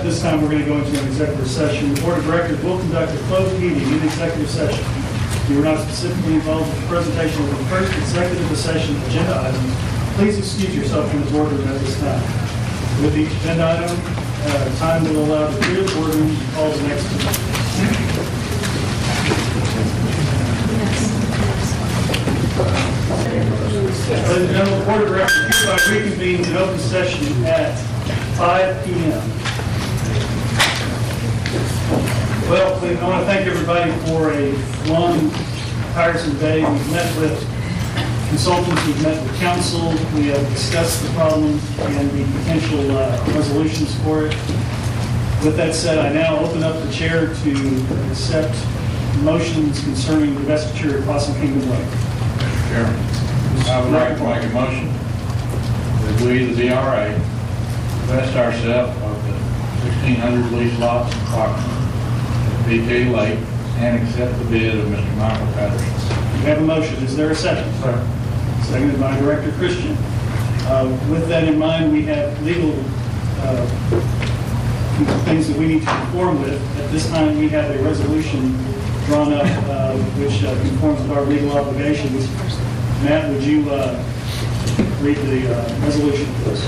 At this time, we're going to go into an executive session. The Board of Directors will conduct a closed meeting in executive session. If you are not specifically involved with the presentation of the first executive session agenda item, please excuse yourself from the boardroom at this time. With each agenda item, time will allow the clear the boardroom to call the next meeting. Ladies and gentlemen, the Board of Directors hereby reconvenes in open session at 5 p.m. Well, I want to thank everybody for a long, tiresome day. We've met with consultants, we've met with council, we have discussed the problem and the potential resolutions for it. With that said, I now open up the chair to accept motions concerning the divestiture of Possum Kingdom Lake. Chairman, I would like to make a motion that we, the DRA, divest ourselves of the 1,600 lease lots and property at PK Lake and accept the bid of Mr. Michael Patterson. We have a motion. Is there a second? Sir. Seconded by Director Christian. With that in mind, we have legal things that we need to conform with. At this time, we have a resolution drawn up which conforms with our legal obligations. Matt, would you read the resolution, please?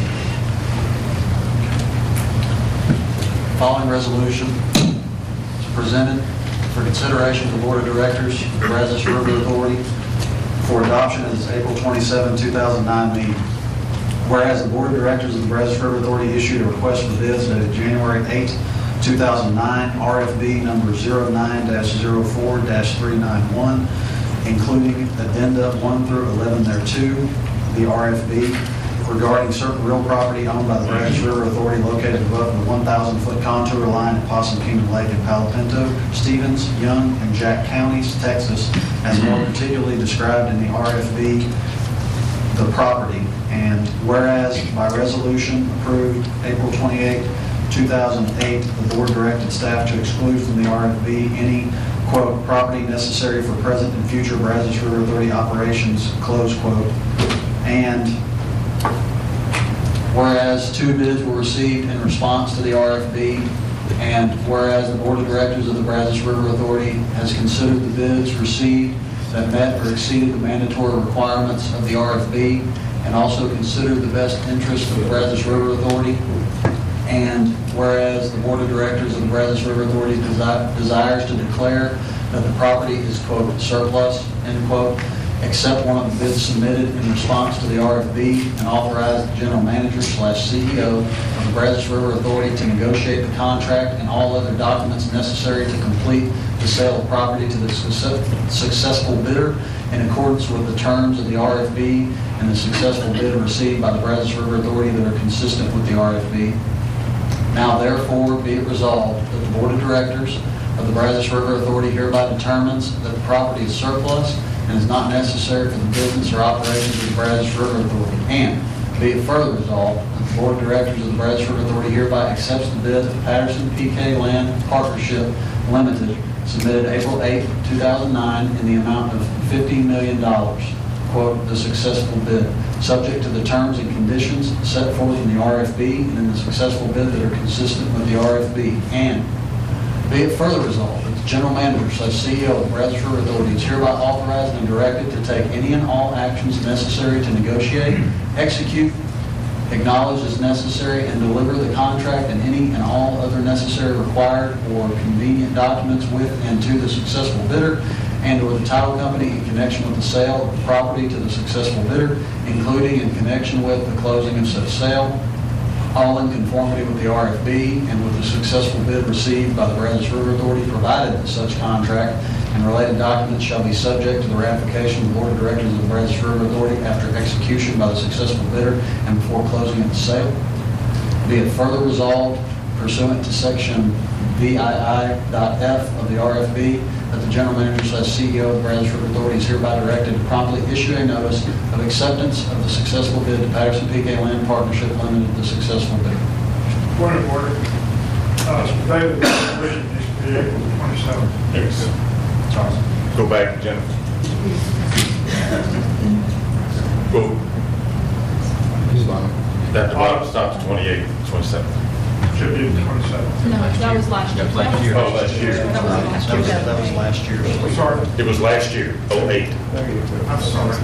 Following resolution is presented for consideration to the Board of Directors of the Brazos River Authority for adoption at its April 27, 2009 meeting. Whereas the Board of Directors of the Brazos River Authority issued a request for bids dated January 8, 2009, RFB number 09-04-391, including addenda 1 through 11 thereto, the RFB, regarding certain real property owned by the Brazos River Authority located above the 1,000-foot contour line at Possum Kingdom Lake in Palo Pinto, Stevens, Young, and Jack counties, Texas, as more particularly described in the RFB, the property. And whereas by resolution approved April 28, 2008, the board directed staff to exclude from the RFB any, quote, property necessary for present and future Brazos River Authority operations, close quote. And whereas 2 bids were received in response to the RFB, and whereas the Board of Directors of the Brazos River Authority has considered the bids received that met or exceeded the mandatory requirements of the RFB, and also considered the best interest of the Brazos River Authority, and whereas the Board of Directors of the Brazos River Authority desires to declare that the property is, quote, surplus, end quote, accept one of the bids submitted in response to the RFB and authorize the General Manager / CEO of the Brazos River Authority to negotiate the contract and all other documents necessary to complete the sale of property to the successful bidder in accordance with the terms of the RFB and the successful bid received by the Brazos River Authority that are consistent with the RFB. Now therefore be it resolved that the Board of Directors of the Brazos River Authority hereby determines that the property is surplus and is not necessary for the business or operations of the Brazos River Authority. And be it further resolved that the Board of Directors of the Brazos River Authority hereby accepts the bid of Patterson PK Land Partnership Limited submitted April 8, 2009 in the amount of $50 million, quote, the successful bid, subject to the terms and conditions set forth in the RFB and in the successful bid that are consistent with the RFB. And be it further resolved that the General Manager / CEO of the Brazos River Authority is hereby authorized and directed to take any and all actions necessary to negotiate, execute, acknowledge as necessary, and deliver the contract and any and all other necessary required or convenient documents with and to the successful bidder and or the title company in connection with the sale of the property to the successful bidder, including in connection with the closing of such sale, all in conformity with the RFB and with the successful bid received by the Brazos River Authority, provided that such contract and related documents shall be subject to the ratification of the Board of Directors of the Brazos River Authority after execution by the successful bidder and before closing of the sale. Be it further resolved, pursuant to section VII.F of the RFB, that the General Manager / CEO of the Brazos River Authority is hereby directed to promptly issue a notice of acceptance of the successful bid to Patterson PK Land Partnership Limited, the successful bidder. Point of order. Today the resolution needs to be April 27th. Yes. Go back, Jennifer. Go. That the bottom stops 28th, 27th. Should be the 27th. No, that was last year. last year. Oh, last year. That was last year. That was last year. I'm sorry. It was last year, 08. I'm sorry.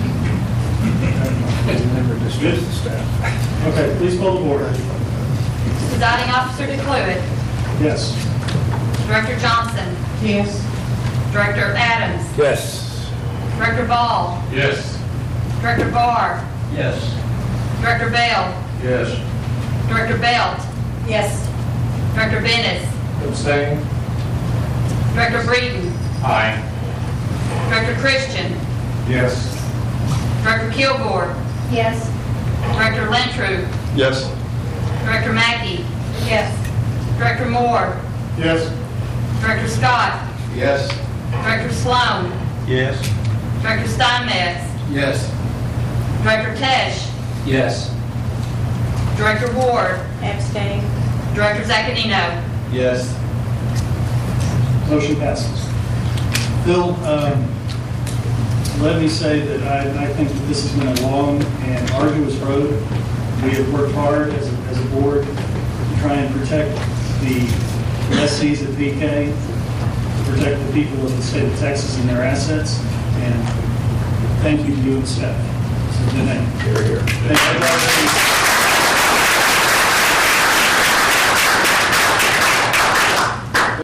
Good. Okay, please call the board. Presiding Officer DeCluitt. Yes. Director Johnson. Yes. Director Adams. Yes. Director Ball. Yes. Director Barr. Yes. Director Bell. Yes. Director Belt. Yes. Director Bennis. Abstain. Director Breeden. Aye. Director Christian. Yes. Director Kilgore. Yes. Director Lentru. Yes. Director Mackey. Yes. Director Moore. Yes. Director Scott. Yes. Director Sloan. Yes. Director Steinmetz. Yes. Director Tesh. Yes. Director Ward. Abstain. Director Zaccanino. Yes. Motion passes. Bill, let me say that I think that this has been a long and arduous road. We have worked hard as a board to try and protect the lessees at PK, to protect the people of the state of Texas and their assets, and thank you to you and staff. It's been a- Thank you.